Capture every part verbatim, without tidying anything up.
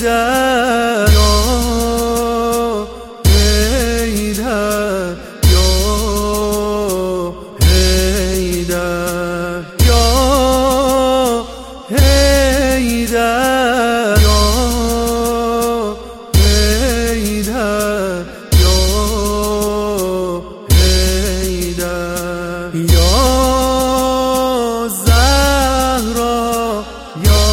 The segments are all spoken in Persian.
حیدر یا حیدر یا حیدر یا حیدر یا حیدر یا حیدر یا زهرا یا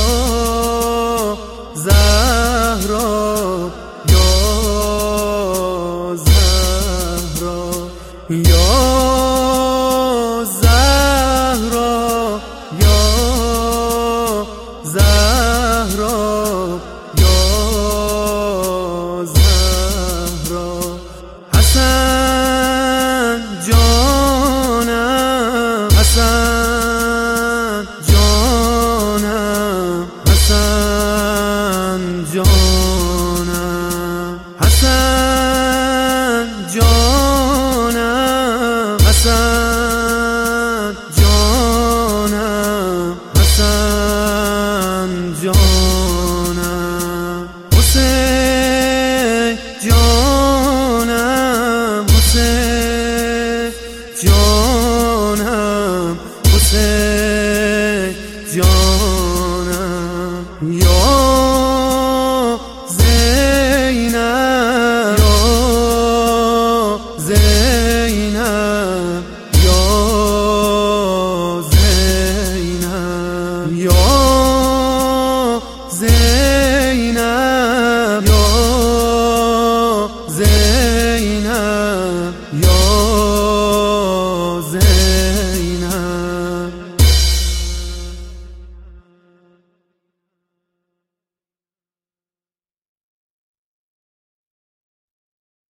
زهرا یا زهرا یا زهرا یا زهرا یا زهرا حسن جانم حسن جانم حسن جانم حسن جانم حسن جانم حسن جانم حسین جانم حسین جانم حسین جانم یا زینب یا زینب یا زینب یا